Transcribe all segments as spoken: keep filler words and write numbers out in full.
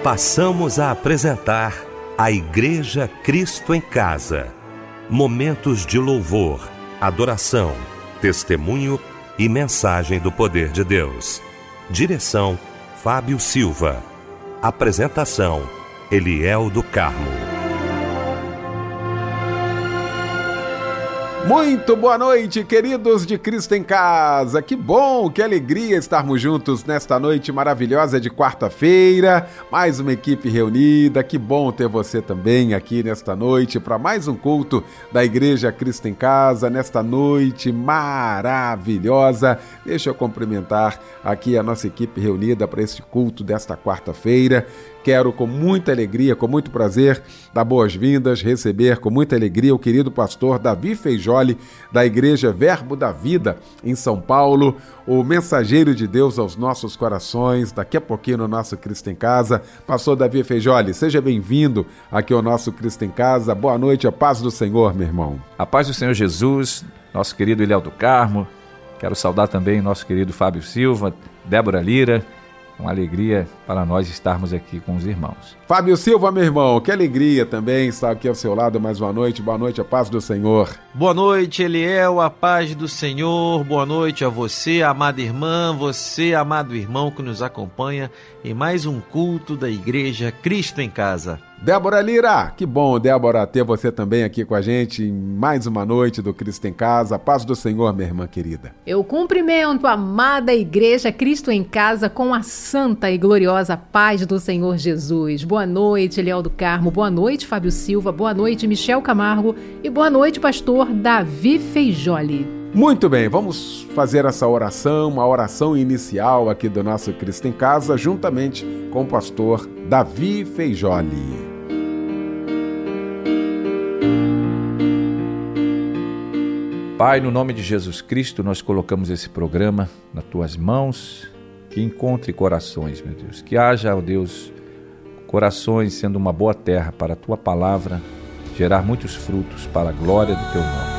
Passamos a apresentar a Igreja Cristo em Casa. Momentos de louvor, adoração, testemunho e mensagem do poder de Deus. Direção: Fábio Silva. Apresentação: Eliel do Carmo. Muito boa noite, queridos de Cristo em Casa. Que bom, que alegria estarmos juntos nesta noite maravilhosa de quarta-feira. Mais uma equipe reunida. Que bom ter você também aqui nesta noite para mais um culto da Igreja Cristo em Casa, nesta noite maravilhosa. Deixa eu cumprimentar aqui a nossa equipe reunida para este culto desta quarta-feira. Quero com muita alegria, com muito prazer, dar boas-vindas, receber com muita alegria o querido pastor Davi Feijoli, da Igreja Verbo da Vida, em São Paulo, o mensageiro de Deus aos nossos corações, daqui a pouquinho no nosso Cristo em Casa. Pastor Davi Feijoli, seja bem-vindo aqui ao nosso Cristo em Casa. Boa noite, a paz do Senhor, meu irmão. A paz do Senhor Jesus, nosso querido Eliel do Carmo. Quero saudar também nosso querido Fábio Silva, Débora Lira. Uma alegria para nós estarmos aqui com os irmãos. Fábio Silva, meu irmão, que alegria também estar aqui ao seu lado mais uma noite. Boa noite, a paz do Senhor. Boa noite, Eliel, a paz do Senhor. Boa noite a você, amada irmã, você, amado irmão que nos acompanha em mais um culto da Igreja Cristo em Casa. Débora Lira, que bom, Débora, ter você também aqui com a gente em mais uma noite do Cristo em Casa. A paz do Senhor, minha irmã querida. Eu cumprimento a amada Igreja Cristo em Casa com a santa e gloriosa paz do Senhor Jesus. Boa noite, Eliel do Carmo. Boa noite, Fábio Silva. Boa noite, Michel Camargo. E boa noite, pastor Davi Feijoli. Muito bem, vamos fazer essa oração, uma oração inicial aqui do nosso Cristo em Casa, juntamente com o pastor Davi Feijoli. Pai, no nome de Jesus Cristo, nós colocamos esse programa nas Tuas mãos, que encontre corações, meu Deus, que haja, ó Deus, corações sendo uma boa terra para a Tua palavra, gerar muitos frutos para a glória do Teu nome.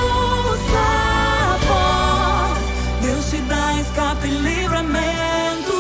Escape e livramento.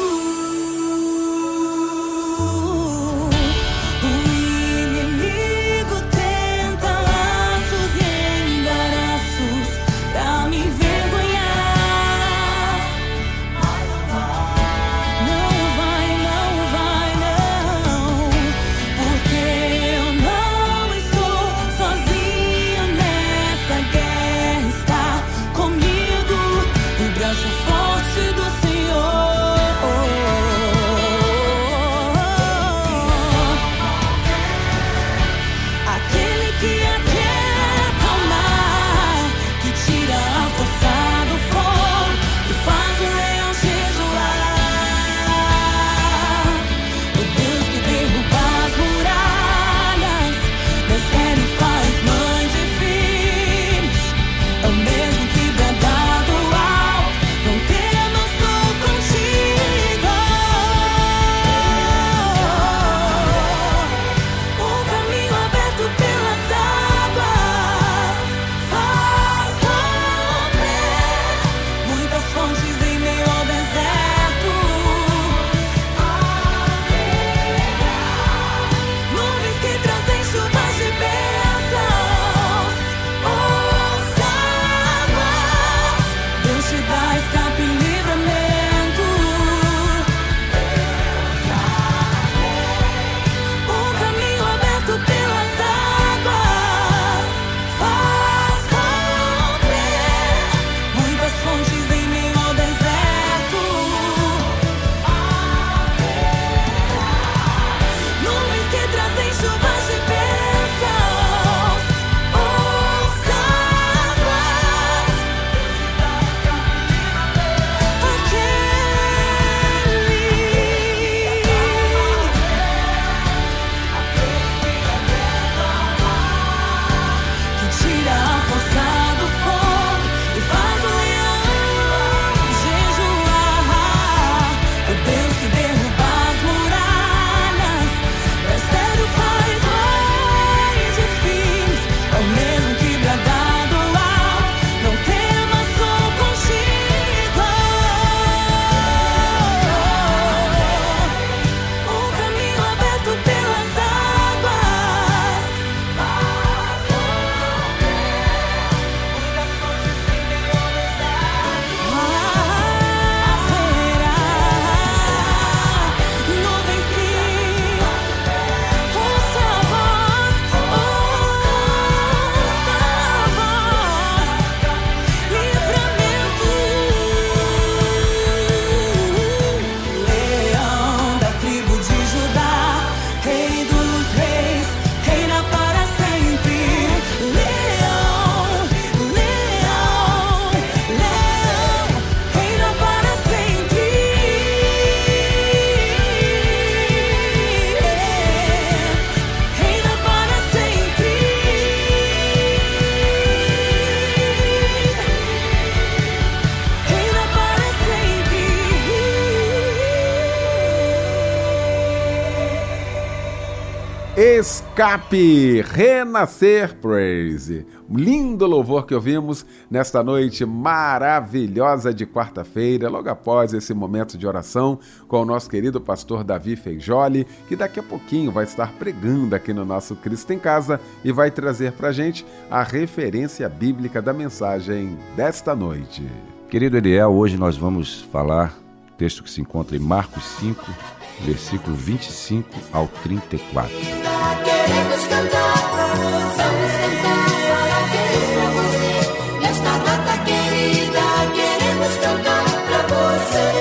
Escape, Renascer Praise. Lindo louvor que ouvimos nesta noite maravilhosa de quarta-feira, logo após esse momento de oração com o nosso querido pastor Davi Feijoli, que daqui a pouquinho vai estar pregando aqui no nosso Cristo em Casa e vai trazer pra gente a referência bíblica da mensagem desta noite. Querido Eliel, hoje nós vamos falar texto que se encontra em Marcos cinco, versículo vinte e cinco ao trinta e quatro. Queremos cantar, vamos cantar, parabéns pra você. Nesta data querida, queremos cantar pra você.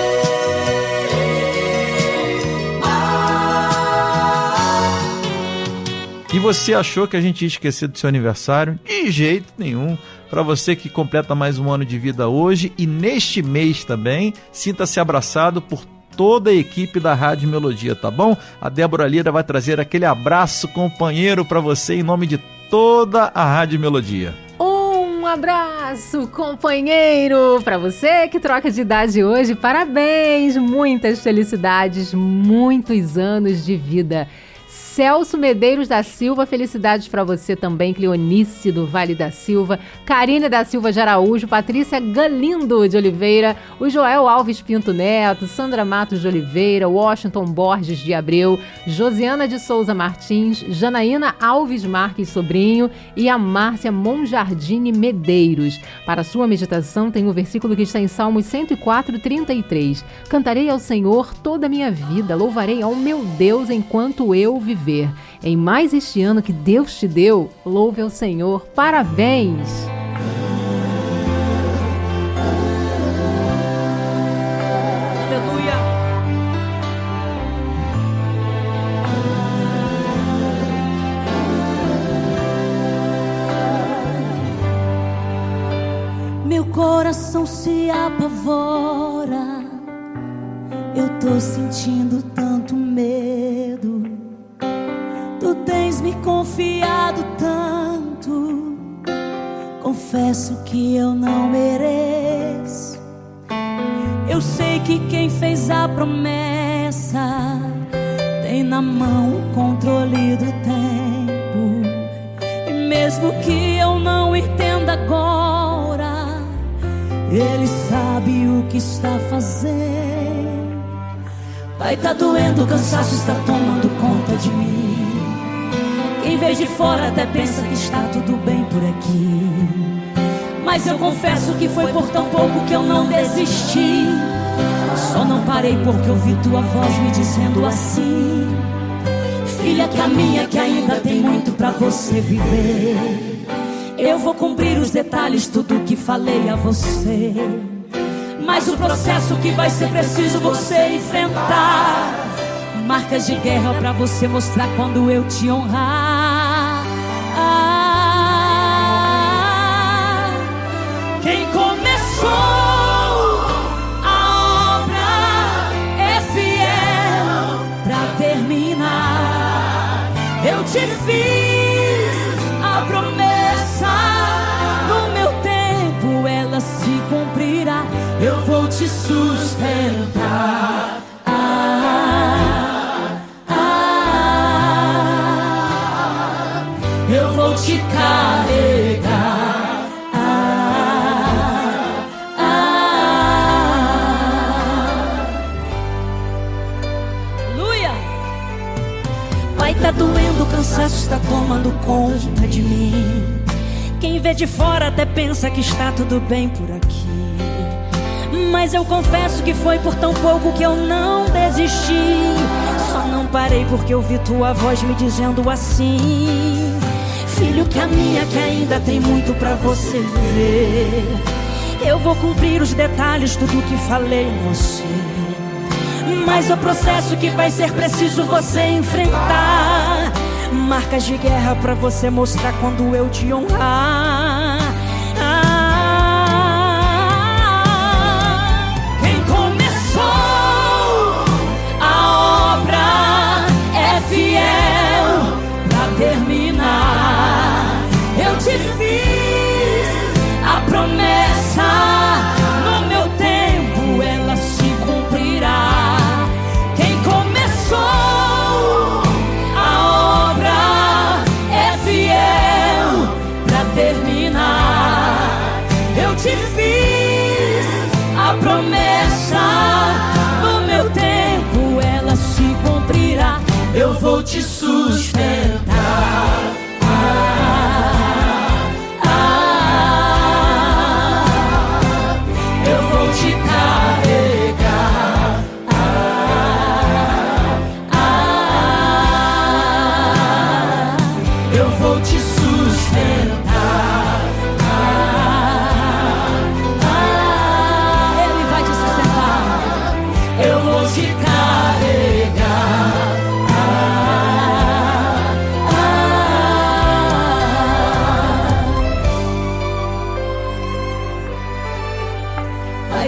Ah. E você achou que a gente ia esquecer do seu aniversário? De jeito nenhum. Para você que completa mais um ano de vida hoje e neste mês também, sinta-se abraçado por toda a equipe da Rádio Melodia, tá bom? A Débora Lira vai trazer aquele abraço companheiro para você em nome de toda a Rádio Melodia. Um abraço companheiro para você que troca de idade hoje. Parabéns, muitas felicidades, muitos anos de vida. Celso Medeiros da Silva, felicidades para você também, Cleonice do Vale da Silva, Karine da Silva de Araújo, Patrícia Galindo de Oliveira, o Joel Alves Pinto Neto, Sandra Matos de Oliveira, Washington Borges de Abreu, Josiana de Souza Martins, Janaína Alves Marques Sobrinho e a Márcia Monjardini Medeiros. Para a sua meditação tem o versículo que está em Salmos cento e quatro, trinta e três. Cantarei ao Senhor toda a minha vida, louvarei ao meu Deus enquanto eu viver. Em mais este ano que Deus te deu, louve ao Senhor. Parabéns! Aleluia! Meu coração se apavora, eu tô sentindo tanto medo. Tu tens me confiado tanto, confesso que eu não mereço. Eu sei que quem fez a promessa tem na mão o controle do tempo. E mesmo que eu não entenda agora, Ele sabe o que está fazendo. Vai tá doendo, o cansaço está tomando conta de mim. Quem vê de fora até pensa que está tudo bem por aqui, mas eu confesso que foi por tão pouco que eu não desisti. Só não parei porque ouvi tua voz me dizendo assim: filha, caminha que ainda tem muito pra você viver. Eu vou cumprir os detalhes, tudo que falei a você, mas o processo que vai ser preciso você enfrentar. Marcas de guerra pra você mostrar quando eu te honrar. Ah, quem começou a obra é fiel pra terminar. Eu te fiz a promessa, no meu tempo ela se cumprirá. Eu vou te sustentar. Eu vou te carregar. Ah, ah. Aleluia! Vai tá doendo, o cansaço está tomando conta de mim. Quem vê de fora até pensa que está tudo bem por aqui, mas eu confesso que foi por tão pouco que eu não desisti. Só não parei porque eu vi tua voz me dizendo assim: filho, caminha que ainda tem muito pra você viver. Eu vou cumprir os detalhes, tudo que falei a você, mas o processo que vai ser preciso você enfrentar. Marcas de guerra pra você mostrar quando eu te honrar. Ah, quem começou a obra é fiel pra terminar. Eu te fiz a promessa, no meu tempo ela se cumprirá. Quem começou a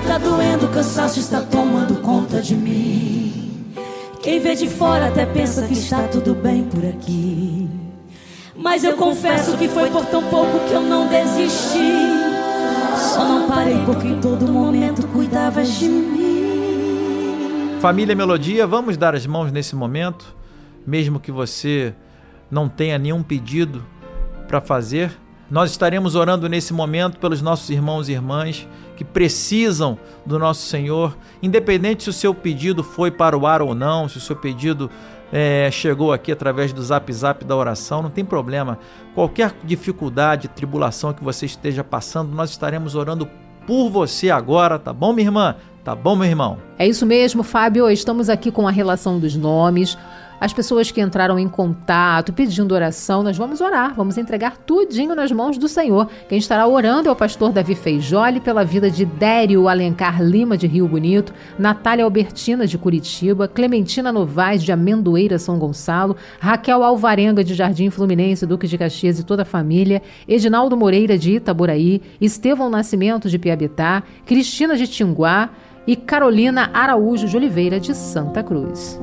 tá doendo, o cansaço está tomando conta de mim. Quem vê de fora até pensa que está tudo bem por aqui, mas eu confesso que foi por tão pouco que eu não desisti. Só não parei porque em todo momento cuidavas de mim. Família Melodia, vamos dar as mãos nesse momento, mesmo que você não tenha nenhum pedido para fazer. Nós estaremos orando nesse momento pelos nossos irmãos e irmãs que precisam do nosso Senhor, independente se o seu pedido foi para o ar ou não, se o seu pedido é, chegou aqui através do Zap Zap da oração, não tem problema. Qualquer dificuldade, tribulação que você esteja passando, nós estaremos orando por você agora, tá bom, minha irmã? Tá bom, meu irmão? É isso mesmo, Fábio. Estamos aqui com a relação dos nomes. As pessoas que entraram em contato pedindo oração, nós vamos orar, vamos entregar tudinho nas mãos do Senhor. Quem estará orando é o pastor Davi Feijoli pela vida de Dério Alencar Lima, de Rio Bonito, Natália Albertina, de Curitiba, Clementina Novaes, de Amendoeira, São Gonçalo, Raquel Alvarenga, de Jardim Fluminense, Duque de Caxias e toda a família, Edinaldo Moreira, de Itaboraí, Estevão Nascimento, de Piabetá, Cristina, de Tinguá e Carolina Araújo de Oliveira, de Santa Cruz.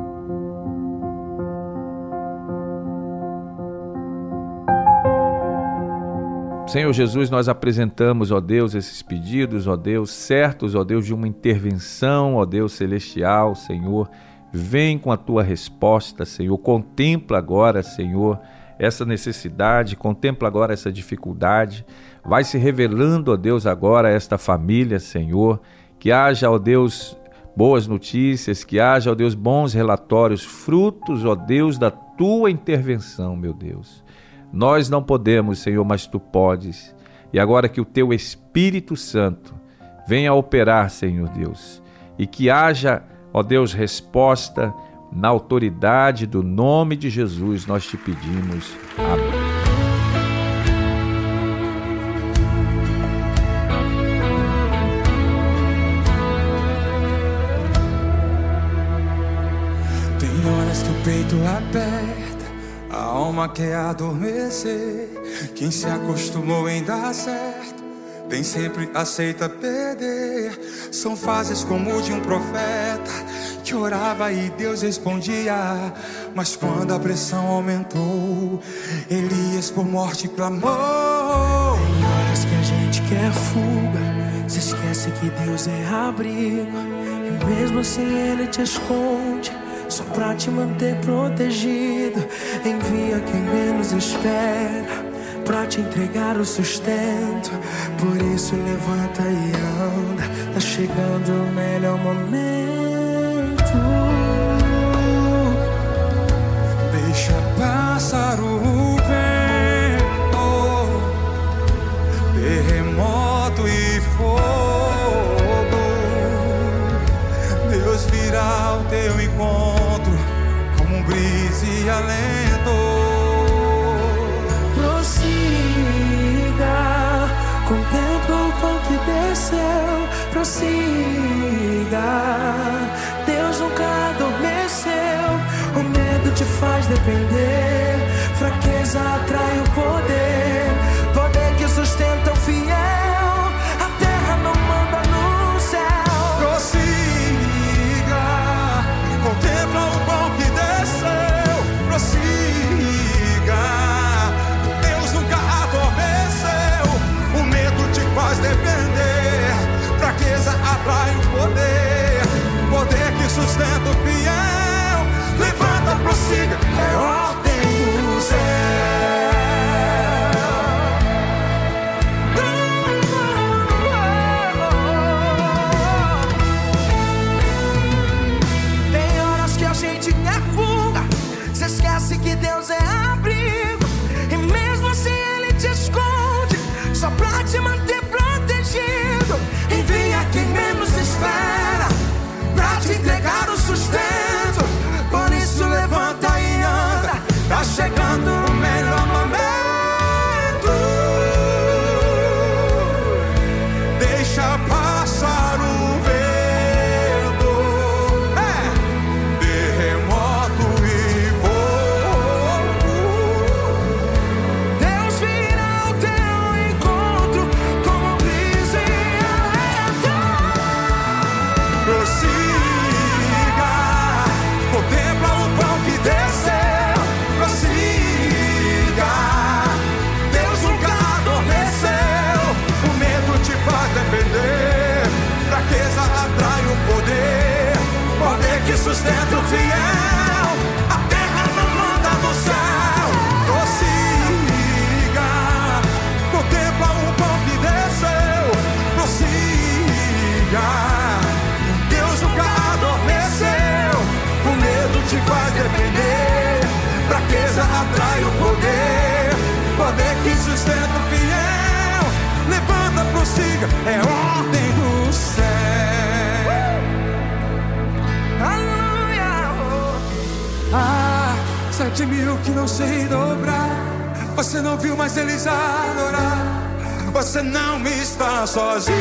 Senhor Jesus, nós apresentamos, ó Deus, esses pedidos, ó Deus, certos, ó Deus, de uma intervenção, ó Deus celestial, Senhor. Vem com a tua resposta, Senhor. Contempla agora, Senhor, essa necessidade, contempla agora essa dificuldade. Vai se revelando, ó Deus, agora esta família, Senhor. Que haja, ó Deus, boas notícias, que haja, ó Deus, bons relatórios, frutos, ó Deus, da tua intervenção, meu Deus. Nós não podemos, Senhor, mas Tu podes. E agora que o Teu Espírito Santo venha operar, Senhor Deus, e que haja, ó Deus, resposta na autoridade do nome de Jesus, nós te pedimos. Amém. Tem horas que o peito aperta, a alma quer adormecer. Quem se acostumou em dar certo nem sempre aceita perder. São fases como de um profeta que orava e Deus respondia. Mas quando a pressão aumentou, Elias por morte clamou. Tem horas que a gente quer fuga, se esquece que Deus é abrigo, e mesmo assim Ele te esconde, só pra te manter protegido. Envia quem menos espera, pra te entregar o sustento. Por isso levanta e anda, tá chegando o melhor momento. Deixa passar o vento, terremoto e fogo. Deus virá ao teu encontro como um brisa e alento. Prossiga, contempla o pão que desceu. Prossiga, Deus nunca adormeceu. O medo te faz depender, fraqueza atrai o poder. Poder que sustenta o fiel, a terra não manda no céu. Prossiga, contempla o pão que desceu. Prossiga, Deus nunca adormeceu. O medo te faz depender, fraqueza atrai o poder. Poder que sustenta o fiel. Levanta, prossiga, é ordem do céu. Tem horas que a gente quer fuga, se esquece que Deus é abrigo, e mesmo assim Ele te esconde, só pra te manter protegido. Envia quem menos espera, pra te entregar o sustento. Por isso levanta e anda, sustenta o fiel. A terra não manda no céu. Prossiga, contempla o pão que desceu. Prossiga, Deus nunca adormeceu. O medo te faz depender. Fraqueza atrai o poder. Poder que sustenta o fiel. Levanta, prossiga, é ordem do céu. Ah, sete mil que não sei dobrar. Você não viu, mas eles adorar. Você não está sozinho.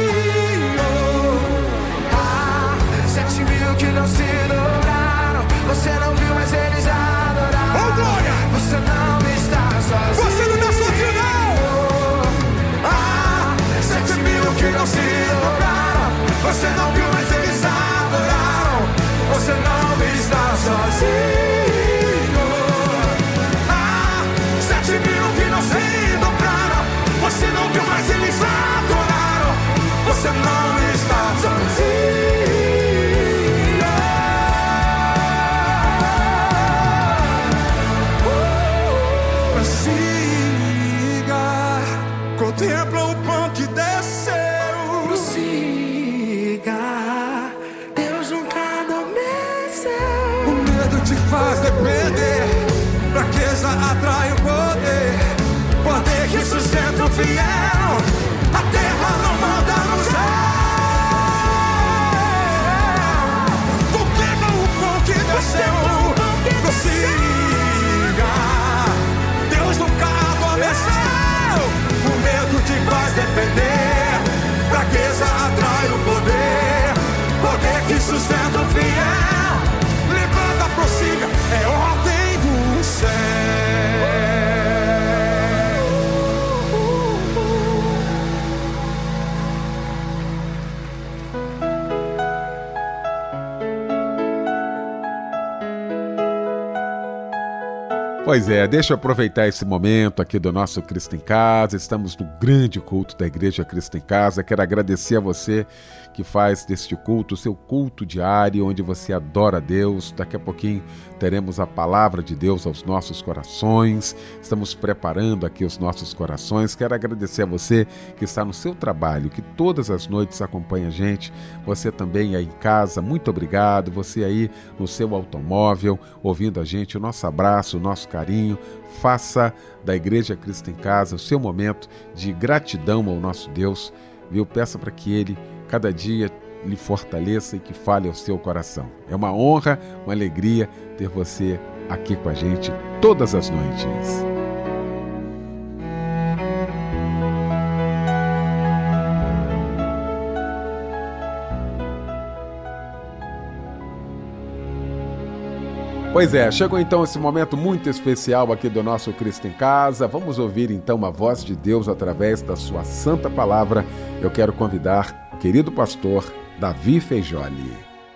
Ah, sete mil que não se dobraram. Você não viu, mas eles adoraram. Oh, glória! Você não está sozinho. Você não está sozinho, não. Ah, sete mil que não se dobraram. Você não viu, mas eles adoraram. Você não está sozinho. Ah, sete mil que não se dobraram. Você não viu, mas eles adoraram. Você não está sozinho. Contempla o pão que desceu. Prossiga, Deus nunca adormeceu. O medo te faz depender. Fraqueza atrai o poder. Poder que sustenta o fiel. A terra não manda no céu. Contempla o pão que desceu. Prossiga, Deus nunca adormeceu. O medo te faz depender. Fraqueza atrai o poder. Poder que sustenta o fiel. Levanta, prossiga, é ordem do céu. Pois é, deixa eu aproveitar esse momento aqui do nosso Cristo em Casa. Estamos no grande culto da Igreja Cristo em Casa. Quero agradecer a você que faz deste culto o seu culto diário, onde você adora a Deus. Daqui a pouquinho teremos a palavra de Deus aos nossos corações. Estamos preparando aqui os nossos corações. Quero agradecer a você que está no seu trabalho, que todas as noites acompanha a gente. Você também aí em casa, muito obrigado. Você aí no seu automóvel, ouvindo a gente, o nosso abraço, o nosso carinho. Faça da Igreja Cristo em Casa o seu momento de gratidão ao nosso Deus, viu? Peça para que Ele, cada dia, lhe fortaleça e que fale ao seu coração. É uma honra, uma alegria ter você aqui com a gente todas as noites. Pois é, chegou então esse momento muito especial aqui do nosso Cristo em Casa. Vamos ouvir então a voz de Deus através da sua santa palavra. Eu quero convidar o querido pastor Davi Feijoli.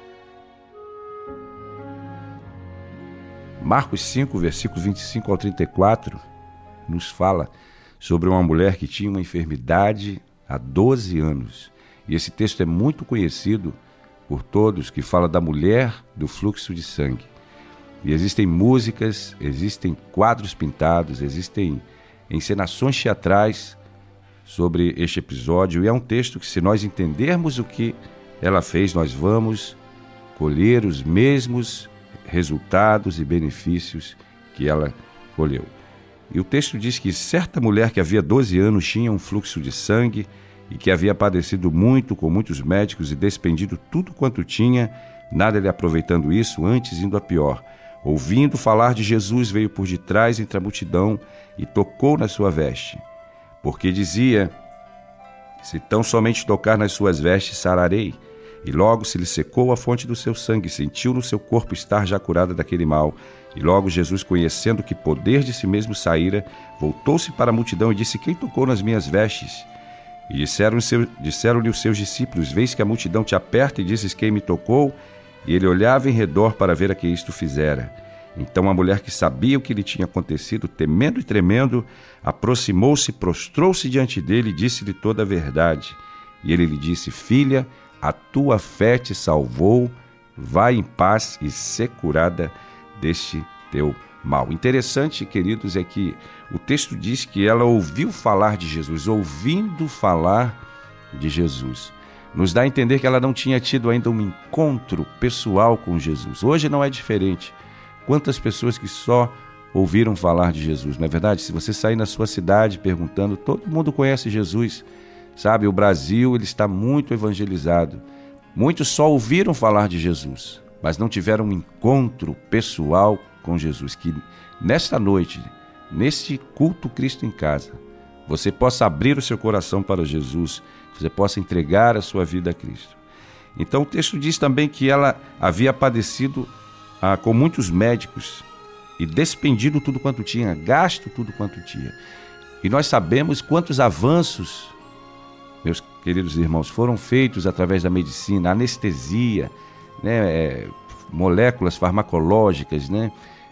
Marcos cinco, versículos vinte e cinco ao trinta e quatro, nos fala sobre uma mulher que tinha uma enfermidade há doze anos. E esse texto é muito conhecido por todos, que fala da mulher do fluxo de sangue. E existem músicas, existem quadros pintados, existem encenações teatrais sobre este episódio. E é um texto que, se nós entendermos o que ela fez, nós vamos colher os mesmos resultados e benefícios que ela colheu. E o texto diz que certa mulher que havia doze anos tinha um fluxo de sangue e que havia padecido muito com muitos médicos e despendido tudo quanto tinha, nada lhe aproveitando isso, antes indo a pior. Ouvindo falar de Jesus, veio por detrás entre a multidão e tocou na sua veste. Porque dizia: se tão somente tocar nas suas vestes, sararei. E logo se lhe secou a fonte do seu sangue, sentiu no seu corpo estar já curada daquele mal. E logo Jesus, conhecendo que poder de si mesmo saíra, voltou-se para a multidão e disse: quem tocou nas minhas vestes? E disseram-lhe disseram os seus discípulos: vês que a multidão te aperta e dizes: quem me tocou? E ele olhava em redor para ver a que isto fizera. Então a mulher, que sabia o que lhe tinha acontecido, temendo e tremendo, aproximou-se, prostrou-se diante dele e disse-lhe toda a verdade. E ele lhe disse: filha, a tua fé te salvou, vai em paz e ser curada deste teu mal. Interessante, queridos, é que o texto diz que ela ouviu falar de Jesus, ouvindo falar de Jesus. Nos dá a entender que ela não tinha tido ainda um encontro pessoal com Jesus. Hoje não é diferente. Quantas pessoas que só ouviram falar de Jesus, não é verdade? Se você sair na sua cidade perguntando, todo mundo conhece Jesus, sabe? O Brasil, ele está muito evangelizado. Muitos só ouviram falar de Jesus, mas não tiveram um encontro pessoal com Jesus. Que nesta noite, neste culto Cristo em Casa, você possa abrir o seu coração para Jesus, você possa entregar a sua vida a Cristo. Então o texto diz também que ela havia padecido ah, com muitos médicos e despendido tudo quanto tinha, gasto tudo quanto tinha. E nós sabemos quantos avanços, meus queridos irmãos, foram feitos através da medicina, anestesia, né, é, moléculas farmacológicas, né,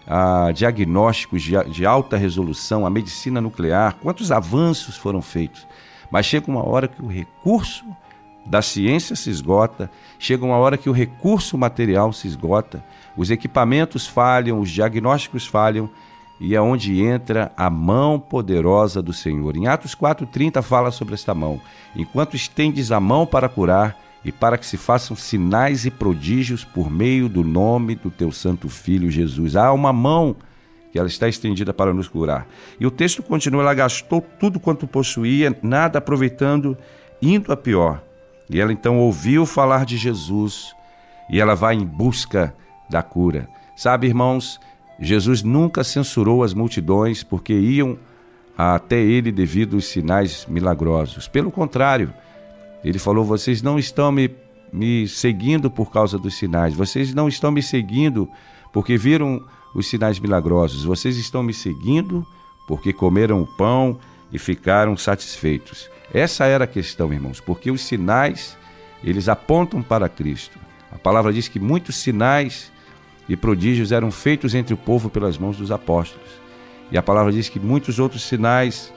a diagnósticos de, de alta resolução, a medicina nuclear, quantos avanços foram feitos. Mas chega uma hora que o recurso da ciência se esgota, chega uma hora que o recurso material se esgota, os equipamentos falham, os diagnósticos falham, e é onde entra a mão poderosa do Senhor. Em Atos quatro, trinta fala sobre esta mão. Enquanto estendes a mão para curar e para que se façam sinais e prodígios por meio do nome do teu santo Filho Jesus. Há uma mão que ela está estendida para nos curar. E o texto continua, ela gastou tudo quanto possuía, nada aproveitando, indo a pior. E ela então ouviu falar de Jesus e ela vai em busca da cura. Sabe, irmãos, Jesus nunca censurou as multidões porque iam até ele devido aos sinais milagrosos. Pelo contrário, ele falou, vocês não estão me, me seguindo por causa dos sinais, vocês não estão me seguindo porque viram os sinais milagrosos, vocês estão me seguindo porque comeram o pão e ficaram satisfeitos. Essa era a questão, irmãos, porque os sinais, eles apontam para Cristo. A palavra diz que muitos sinais e prodígios eram feitos entre o povo pelas mãos dos apóstolos. E a palavra diz que muitos outros sinais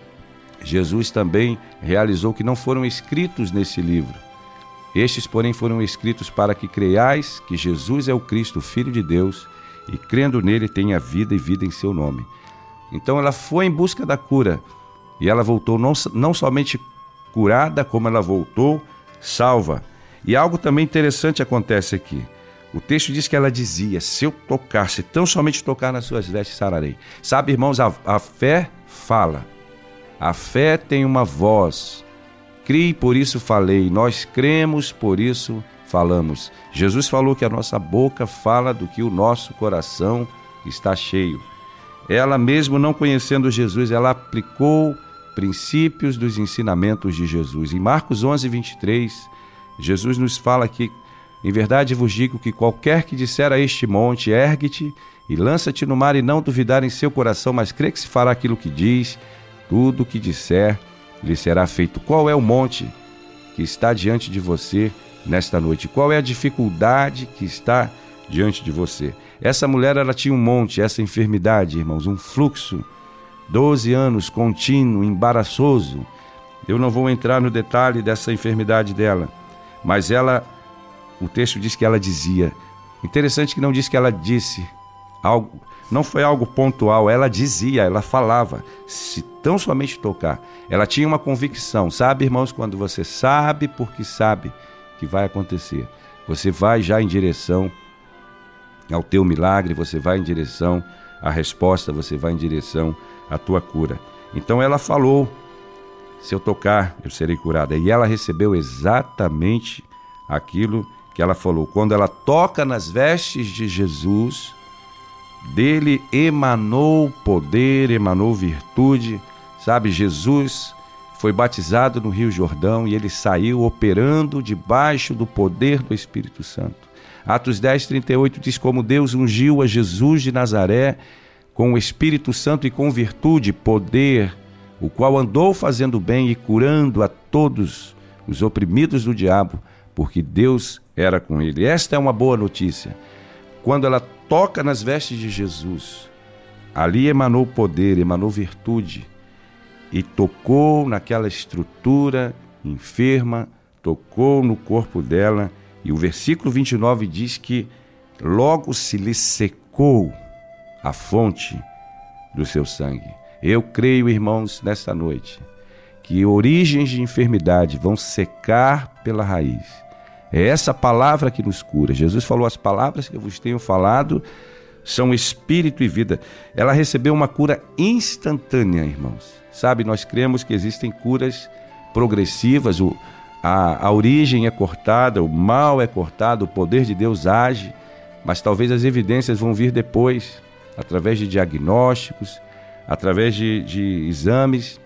Jesus também realizou que não foram escritos nesse livro. Estes, porém, foram escritos para que creiais que Jesus é o Cristo, Filho de Deus, e crendo nele tenha vida e vida em seu nome. Então ela foi em busca da cura, e ela voltou não, não somente curada, como ela voltou salva. E algo também interessante acontece aqui. O texto diz que ela dizia, se eu tocar, se tão somente tocar nas suas vestes, sararei. Sabe, irmãos, a, a fé fala. A fé tem uma voz. Criei, por isso falei. Nós cremos, por isso falamos. Jesus falou que a nossa boca fala do que o nosso coração está cheio. Ela mesmo não conhecendo Jesus, ela aplicou princípios dos ensinamentos de Jesus. Em Marcos onze, vinte e três, Jesus nos fala que, em verdade vos digo que qualquer que disser a este monte, ergue-te e lança-te no mar, e não duvidar em seu coração, mas crê que se fará aquilo que diz, tudo o que disser lhe será feito. Qual é o monte que está diante de você nesta noite? Qual é a dificuldade que está diante de você? Essa mulher, ela tinha um monte, essa enfermidade, irmãos, um fluxo, doze anos contínuo, embaraçoso. Eu não vou entrar no detalhe dessa enfermidade dela, mas ela, o texto diz que ela dizia. Interessante que não diz que ela disse algo, não foi algo pontual, ela dizia, ela falava, se tão somente tocar. Ela tinha uma convicção, sabe, irmãos, quando você sabe porque sabe que vai acontecer, você vai já em direção ao teu milagre, você vai em direção à resposta, você vai em direção à tua cura. Então ela falou, se eu tocar, eu serei curada. E ela recebeu exatamente aquilo que ela falou. Quando ela toca nas vestes de Jesus, dele emanou poder, emanou virtude. Sabe, Jesus foi batizado no Rio Jordão e ele saiu operando debaixo do poder do Espírito Santo. Atos dez, trinta e oito diz como Deus ungiu a Jesus de Nazaré com o Espírito Santo e com virtude, poder, o qual andou fazendo bem e curando a todos os oprimidos do diabo, porque Deus era com ele. Esta é uma boa notícia. Quando ela toca nas vestes de Jesus, ali emanou poder, emanou virtude, e tocou naquela estrutura enferma, tocou no corpo dela, E o versículo vinte e nove diz que logo se lhe secou a fonte do seu sangue. Eu creio, irmãos, nesta noite, que origens de enfermidade vão secar pela raiz. É essa palavra que nos cura. Jesus falou: as palavras que eu vos tenho falado são espírito e vida. Ela recebeu uma cura instantânea, irmãos. Sabe, nós cremos que existem curas progressivas, o, a, a origem é cortada, o mal é cortado, o poder de Deus age, mas talvez as evidências vão vir depois, através de diagnósticos, através de, de exames.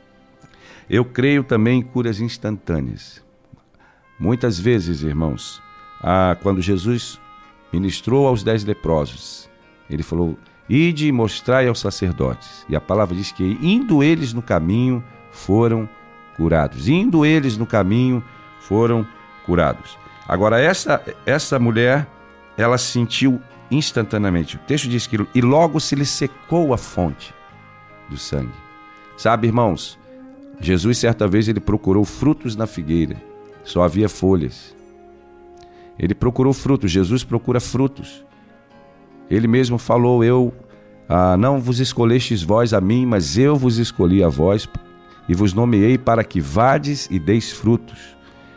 Eu creio também em curas instantâneas. Muitas vezes, irmãos, ah, quando Jesus ministrou aos dez leprosos, ele falou: ide e mostrai aos sacerdotes. E a palavra diz que indo eles no caminho foram curados. Indo eles no caminho foram curados. Agora, essa, essa mulher, ela sentiu instantaneamente. O texto diz que e logo se lhe secou a fonte do sangue. Sabe, irmãos, Jesus certa vez ele procurou frutos na figueira. Só havia folhas. Ele procurou frutos. Jesus procura frutos. Ele mesmo falou: eu ah, não vos escolhestes vós a mim, mas eu vos escolhi a vós e vos nomeei para que vades e deis frutos.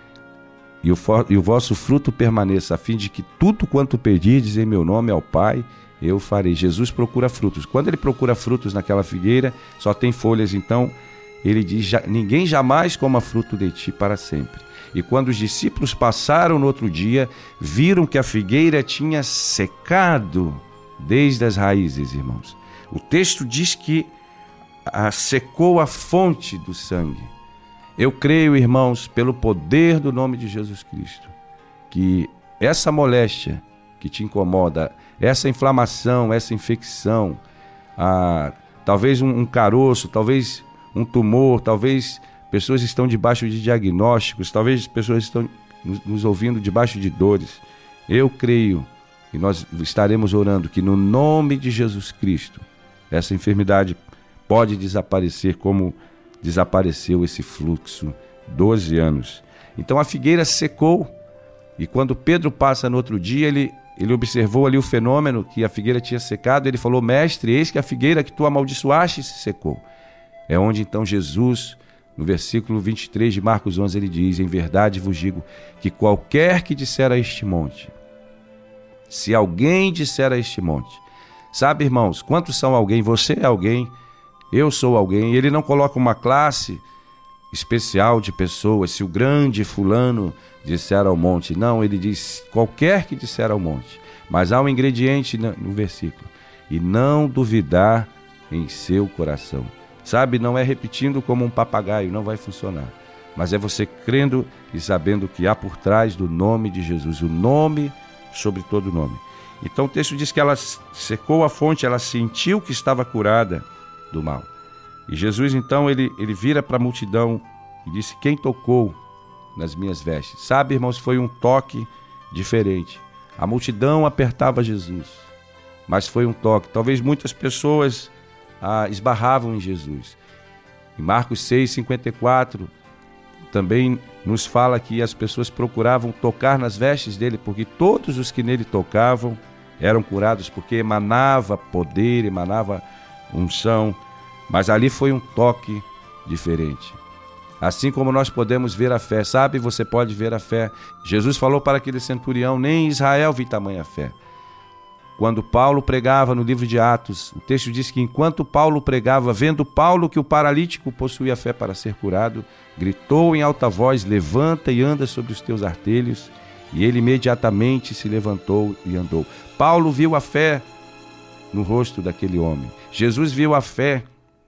E o, e o vosso fruto permaneça, a fim de que tudo quanto pedirdes em meu nome ao Pai, eu farei. Jesus procura frutos. Quando ele procura frutos naquela figueira, só tem folhas. Então ele diz: ninguém jamais coma fruto de ti para sempre. E quando os discípulos passaram no outro dia, viram que a figueira tinha secado desde as raízes, irmãos. O texto diz que a secou a fonte do sangue. Eu creio, irmãos, pelo poder do nome de Jesus Cristo, que essa moléstia que te incomoda, essa inflamação, essa infecção, ah, talvez um, um caroço, talvez um tumor, talvez pessoas estão debaixo de diagnósticos, talvez pessoas estão nos, nos ouvindo debaixo de dores. Eu creio, e nós estaremos orando, que no nome de Jesus Cristo, essa enfermidade pode desaparecer como desapareceu esse fluxo, doze anos. Então a figueira secou, e quando Pedro passa no outro dia, ele, ele observou ali o fenômeno, que a figueira tinha secado. Ele falou: mestre, eis que a figueira que tu amaldiçoaste se secou. É onde então Jesus, no versículo vinte e três de Marcos onze, ele diz: em verdade vos digo que qualquer que disser a este monte, se alguém disser a este monte, sabe, irmãos, quantos são alguém? Você é alguém, eu sou alguém. Ele não coloca uma classe especial de pessoas, se o grande fulano disser ao monte. Não, ele diz qualquer que disser ao monte. Mas há um ingrediente no versículo: e não duvidar em seu coração. Sabe, não é repetindo como um papagaio, não vai funcionar. Mas é você crendo e sabendo que há por trás do nome de Jesus, o nome sobre todo nome. Então o texto diz que ela secou a fonte, ela sentiu que estava curada do mal. E Jesus então, ele, ele vira para a multidão e disse: quem tocou nas minhas vestes? Sabe, irmãos, foi um toque diferente. A multidão apertava Jesus, mas foi um toque. Talvez muitas pessoas Ah, esbarravam em Jesus. Em Marcos seis, cinquenta e quatro, também nos fala que as pessoas procuravam tocar nas vestes dele, porque todos os que nele tocavam eram curados, porque emanava poder, emanava unção. Mas ali foi um toque diferente. Assim como nós podemos ver a fé, sabe, você pode ver a fé. Jesus falou para aquele centurião: nem em Israel vi tamanha fé. Quando Paulo pregava no livro de Atos, o texto diz que enquanto Paulo pregava, vendo Paulo que o paralítico possuía fé para ser curado, gritou em alta voz: levanta e anda sobre os teus artelhos. E ele imediatamente se levantou e andou. Paulo viu a fé no rosto daquele homem. Jesus viu a fé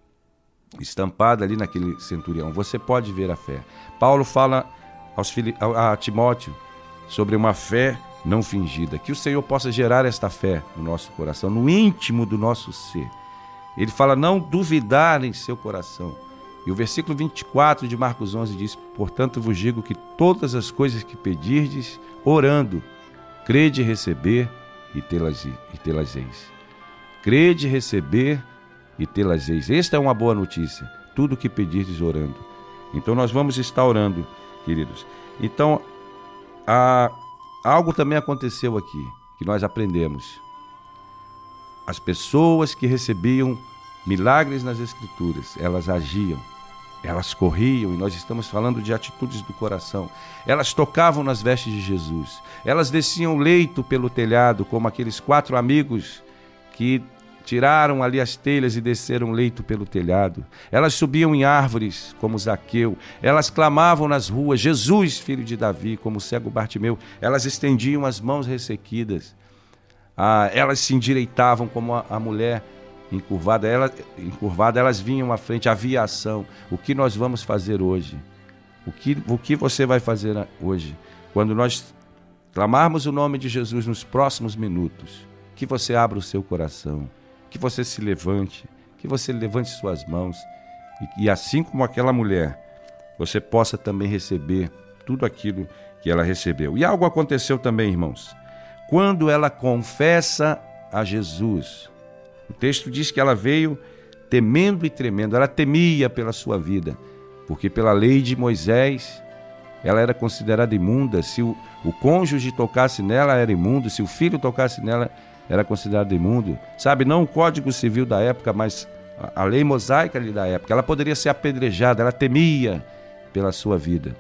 estampada ali naquele centurião. Você pode ver a fé. Paulo fala aos Fili- a Timóteo sobre uma fé não fingida. Que o Senhor possa gerar esta fé no nosso coração, no íntimo do nosso ser. Ele fala: não duvidar em seu coração. E o versículo vinte e quatro de Marcos onze diz: portanto vos digo que todas as coisas que pedirdes, orando, crede receber e tê-las e tê-las eis. Crede receber e tê-las eis. Esta é uma boa notícia. Tudo que pedirdes orando. Então nós vamos estar orando, queridos. Então, a algo também aconteceu aqui, que nós aprendemos. As pessoas que recebiam milagres nas Escrituras, elas agiam, elas corriam, e nós estamos falando de atitudes do coração. Elas tocavam nas vestes de Jesus, elas desciam o leito pelo telhado, como aqueles quatro amigos que tiraram ali as telhas e desceram o leito pelo telhado. Elas subiam em árvores, como Zaqueu. Elas clamavam nas ruas, Jesus, filho de Davi, como o cego Bartimeu. Elas estendiam as mãos ressequidas. Ah, elas se endireitavam como a, a mulher encurvada. Ela, encurvada. Elas vinham à frente, havia ação. O que nós vamos fazer hoje? O que, o que você vai fazer hoje? Quando nós clamarmos o nome de Jesus nos próximos minutos, que você abra o seu coração, que você se levante, que você levante suas mãos e, e assim como aquela mulher, você possa também receber tudo aquilo que ela recebeu. E algo aconteceu também, irmãos. Quando ela confessa a Jesus, o texto diz que ela veio temendo e tremendo, ela temia pela sua vida, porque pela lei de Moisés, ela era considerada imunda. Se o, o cônjuge tocasse nela, era imundo. Se o filho tocasse nela, era considerado imundo. Sabe, não o Código Civil da época, mas a, a lei mosaica ali da época. Ela poderia ser apedrejada, ela temia pela sua vida.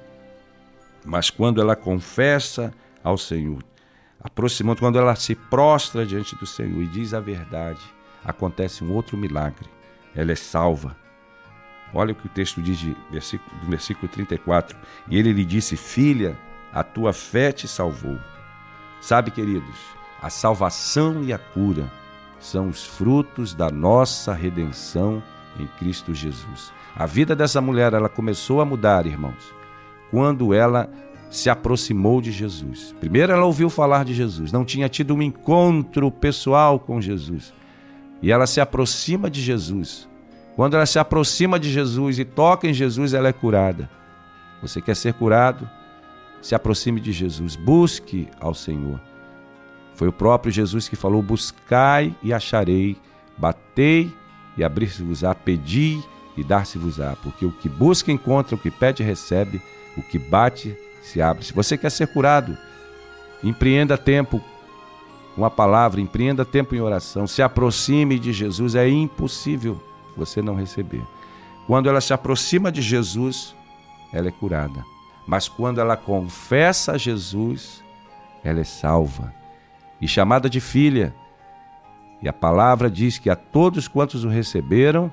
Mas quando ela confessa ao Senhor, aproximando, quando ela se prostra diante do Senhor e diz a verdade, acontece um outro milagre. Ela é salva. Olha o que o texto diz de versículo, do versículo trinta e quatro. E ele lhe disse: filha, a tua fé te salvou. Sabe, queridos, a salvação e a cura são os frutos da nossa redenção em Cristo Jesus. A vida dessa mulher, ela começou a mudar, irmãos, quando ela se aproximou de Jesus. Primeiro ela ouviu falar de Jesus, não tinha tido um encontro pessoal com Jesus. E ela se aproxima de Jesus. Quando ela se aproxima de Jesus e toca em Jesus, ela é curada. Você quer ser curado? Se aproxime de Jesus, busque ao Senhor. Foi o próprio Jesus que falou: buscai e acharei, batei e abrir-se-vos-á, pedi e dar-se-vos-á. Porque o que busca encontra, o que pede recebe, o que bate se abre. Se você quer ser curado, empreenda tempo com a palavra, empreenda tempo em oração, se aproxime de Jesus. É impossível você não receber. Quando ela se aproxima de Jesus, ela é curada. Mas quando ela confessa a Jesus, ela é salva e chamada de filha. E a palavra diz que a todos quantos o receberam,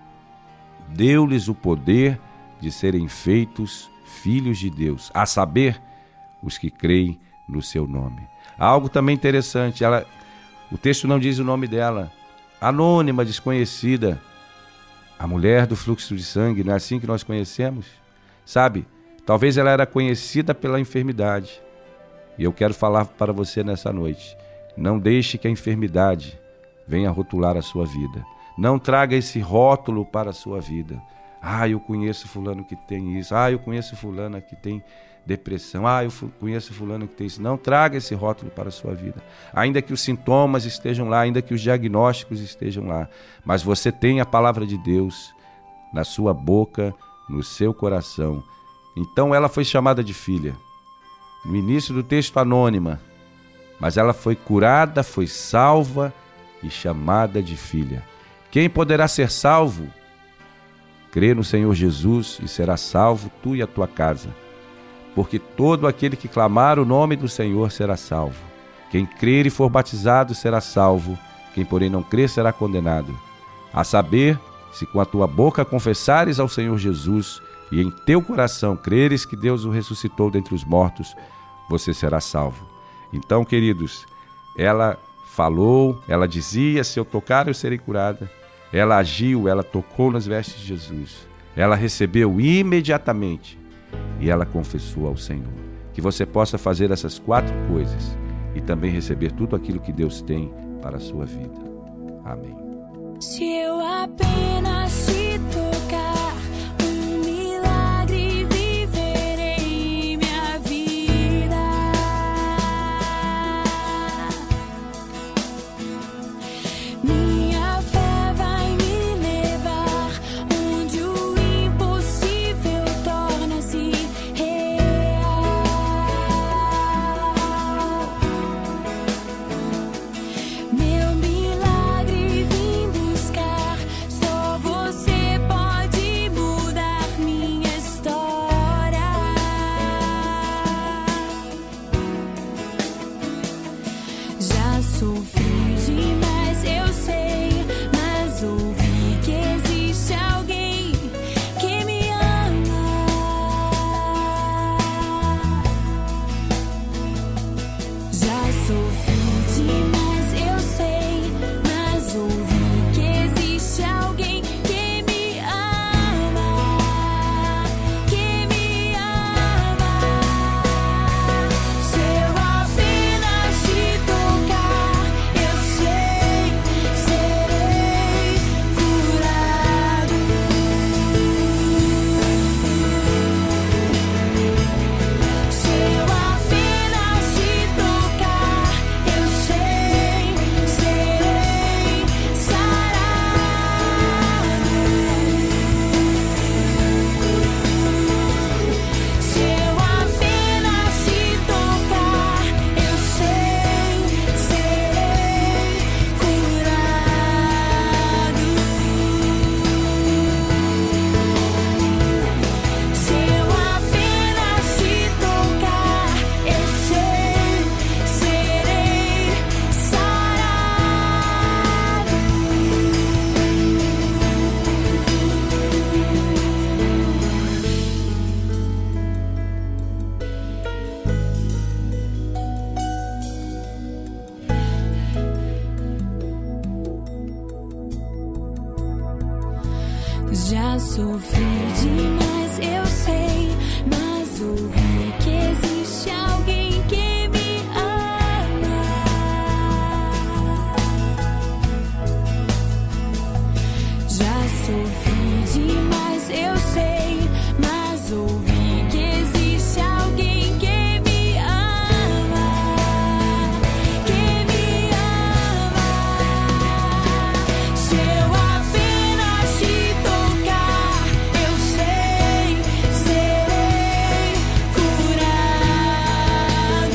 deu-lhes o poder de serem feitos filhos de Deus, a saber, os que creem no seu nome. Há algo também interessante, ela, o texto não diz o nome dela, anônima, desconhecida, a mulher do fluxo de sangue, não é assim que nós conhecemos? Sabe, talvez ela era conhecida pela enfermidade. E eu quero falar para você nessa noite: não deixe que a enfermidade venha rotular a sua vida. Não traga esse rótulo para a sua vida. Ah, eu conheço fulano que tem isso. Ah, eu conheço fulana que tem depressão. Ah, eu conheço fulano que tem isso. Não traga esse rótulo para a sua vida. Ainda que os sintomas estejam lá, ainda que os diagnósticos estejam lá, mas você tem a palavra de Deus na sua boca, no seu coração. Então ela foi chamada de filha. No início do texto, anônima, mas ela foi curada, foi salva e chamada de filha. Quem poderá ser salvo? Crê no Senhor Jesus e será salvo tu e a tua casa. Porque todo aquele que clamar o nome do Senhor será salvo. Quem crer e for batizado será salvo. Quem, porém, não crer será condenado. A saber, se com a tua boca confessares ao Senhor Jesus e em teu coração creres que Deus o ressuscitou dentre os mortos, você será salvo. Então, queridos, ela falou, ela dizia: se eu tocar, eu serei curada. Ela agiu, ela tocou nas vestes de Jesus. Ela recebeu imediatamente e ela confessou ao Senhor. Que você possa fazer essas quatro coisas e também receber tudo aquilo que Deus tem para a sua vida. Amém. Se eu apenas te tocar, um milagre viverei minha vida. Minha fé vai me levar onde o impossível torna-se real. sofri demais, eu sei, mas ouvi que existe alguém que me ama. Já sofri demais, eu sei, mas ouvi que existe alguém que me ama, que me ama. Se eu apenas te tocar, eu sei, serei curado.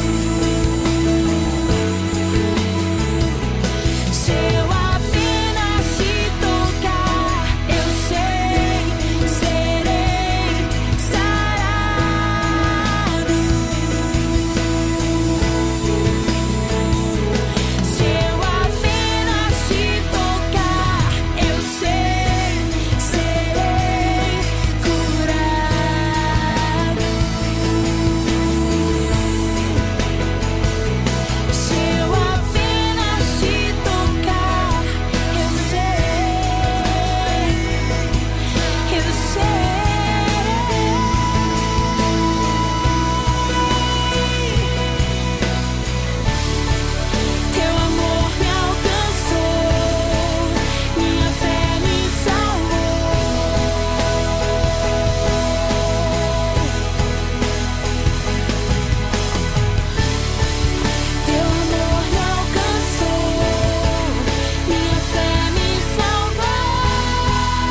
Se eu apenas te tocar, eu sei, serei sarado. Se eu apenas te tocar, eu sei, serei curado. Se eu apenas te tocar, eu sei, eu sei. Teu amor me alcançou, minha fé me salvou. Teu amor me alcançou, minha fé me salvou.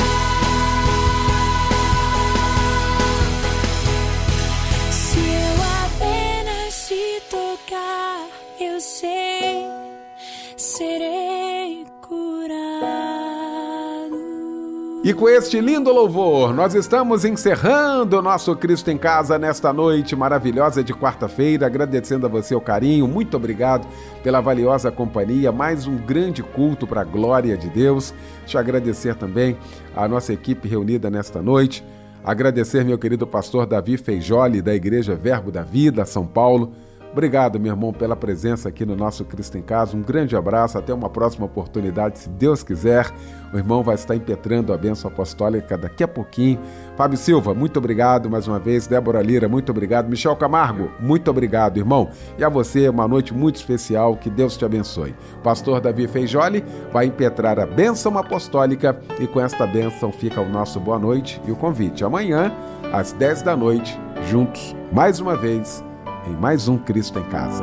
Se eu apenas te tocar, eu sei, serei curado. E com este lindo louvor, nós estamos encerrando o nosso Cristo em Casa nesta noite maravilhosa de quarta-feira, agradecendo a você o carinho, muito obrigado pela valiosa companhia, mais um grande culto para a glória de Deus. Deixa eu agradecer também a nossa equipe reunida nesta noite, agradecer meu querido pastor Davi Feijoli, da Igreja Verbo da Vida, São Paulo. Obrigado, meu irmão, pela presença aqui no nosso Cristo em Casa. Um grande abraço, até uma próxima oportunidade, se Deus quiser. O irmão vai estar impetrando a bênção apostólica daqui a pouquinho. Fábio Silva, muito obrigado mais uma vez. Débora Lira, muito obrigado. Michel Camargo, muito obrigado, irmão. E a você, uma noite muito especial, que Deus te abençoe. O pastor Davi Feijoli vai impetrar a bênção apostólica e com esta bênção fica o nosso boa noite e o convite. Amanhã, às dez da noite, juntos, mais uma vez, em mais um Cristo em Casa.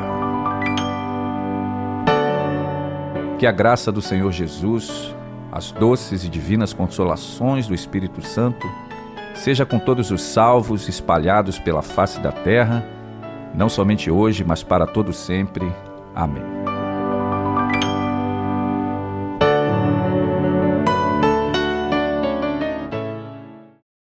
Que a graça do Senhor Jesus, as doces e divinas consolações do Espírito Santo, seja com todos os salvos espalhados pela face da terra, não somente hoje, mas para todo sempre. Amém.